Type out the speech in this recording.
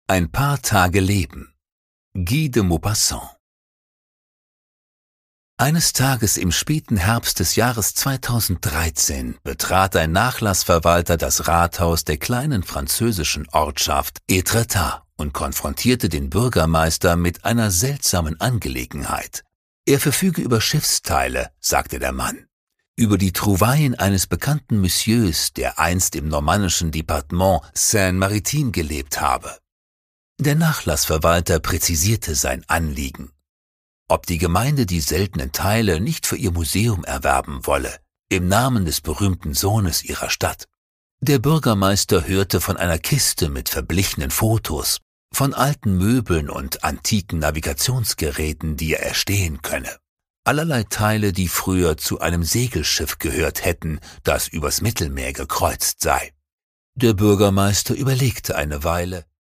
Ein paar Tage Leben. Guy de Maupassant. Eines Tages im späten Herbst des Jahres 2013 betrat ein Nachlassverwalter das Rathaus der kleinen französischen Ortschaft Étretat und konfrontierte den Bürgermeister mit einer seltsamen Angelegenheit. Er verfüge über Schiffsteile, sagte der Mann, über die Trouvaillen eines bekannten Monsieurs, der einst im normannischen Departement Seine-Maritime gelebt habe. Der Nachlassverwalter präzisierte sein Anliegen. Ob die Gemeinde die seltenen Teile nicht für ihr Museum erwerben wolle, im Namen des berühmten Sohnes ihrer Stadt. Der Bürgermeister hörte von einer Kiste mit verblichenen Fotos, von alten Möbeln und antiken Navigationsgeräten, die er erstehen könne. Allerlei Teile, die früher zu einem Segelschiff gehört hätten, das übers Mittelmeer gekreuzt sei. Der Bürgermeister überlegte eine Weile,